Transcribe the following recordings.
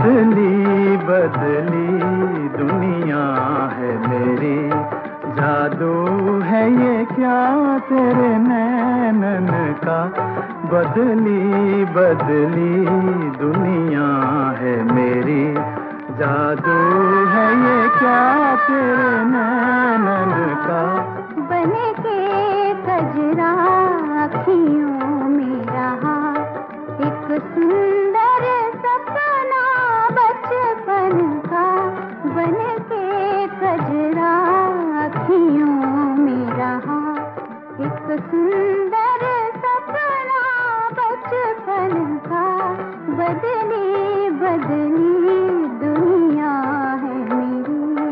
बदली बदली दुनिया है मेरी, जादू है ये क्या तेरे नैनन का। बदली बदली दुनिया है मेरी, जादू है ये क्या तेरे नैनन का। बन के कजरा अखियों में रहा एक सुंदर सपना बचपन का। बन के कजरा अखियों में रहा एक सुंदर सपना बचपन का। बदली बदली दुनिया है मेरी।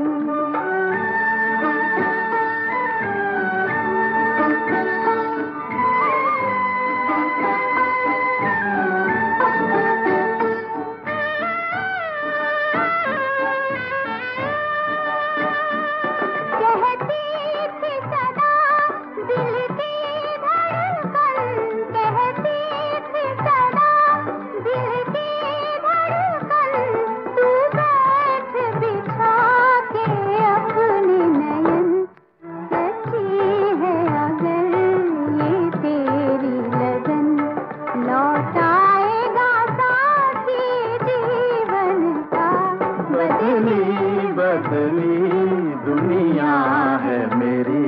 बदली दुनिया है मेरी।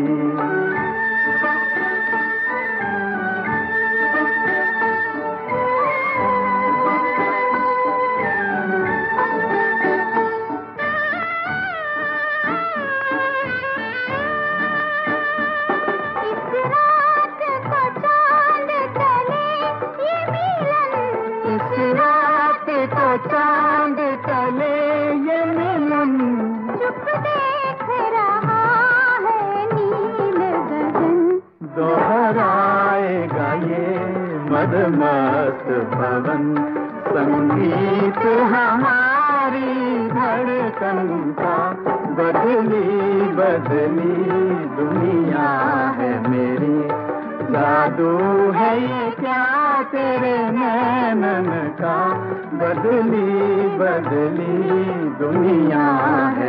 चांद तले ये मिलन, चुप देख रहा है नील गगन। दोहराएगा ये मदमस्त पवन, संगीत हमारी धड़कन का। बदली बदली दुनिया है मेरी, जादू है ये क्या तेरे नैनन का। बदली बदली दुनिया